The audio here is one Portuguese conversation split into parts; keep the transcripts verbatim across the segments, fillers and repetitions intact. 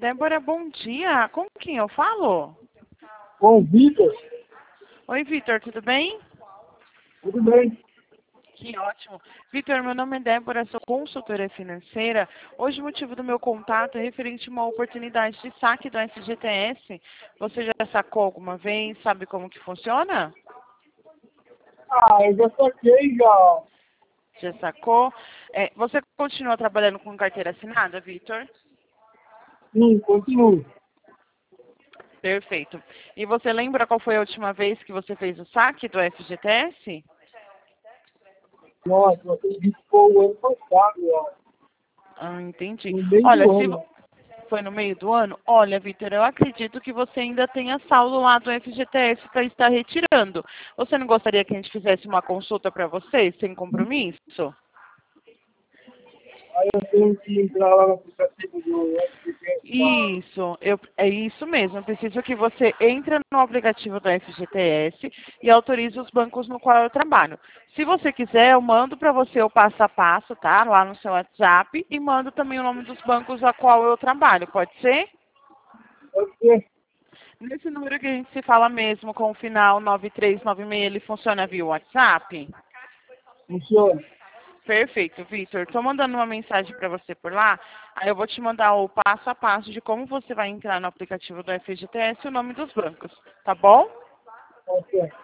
Débora, bom dia. Com quem eu falo? Com o Vitor. Oi, Vitor, tudo bem? Tudo bem? Que ótimo. Vitor, meu nome é Débora, sou consultora financeira. Hoje o motivo do meu contato é referente a uma oportunidade de saque do F G T S. Você já sacou alguma vez? Sabe como que funciona? Ah, eu já saquei já. Já sacou? É, você continua trabalhando com carteira assinada, Vitor? Sim, continuo. Perfeito. E você lembra qual foi a última vez que você fez o saque do F G T S? Nossa, eu acredito que foi o ano passado, ó. Ah, entendi. No meio Olha, do se ano. vo- foi no meio do ano, olha, Vitor, eu acredito que você ainda tenha saldo lá do F G T S para estar retirando. Você não gostaria que a gente fizesse uma consulta para você, sem compromisso? Aí eu tenho que entrar lá no aplicativo do F G T S pra... Isso, eu, é isso mesmo. Eu preciso que você entre no aplicativo do F G T S e autorize os bancos no qual eu trabalho. Se você quiser, eu mando para você o passo a passo, tá? Lá no seu WhatsApp e mando também o nome dos bancos a qual eu trabalho. Pode ser? Pode ser. Nesse número que a gente se fala mesmo, com o final nove três nove seis, ele funciona via WhatsApp? Funciona. Perfeito, Vitor. Estou mandando uma mensagem para você por lá. Aí eu vou te mandar o passo a passo de como você vai entrar no aplicativo do F G T S e o nome dos bancos. Tá bom? Pode ser.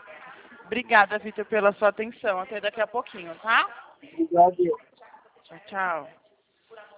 Obrigada, Vitor, pela sua atenção. Até daqui a pouquinho, tá? Obrigado. Tchau, tchau.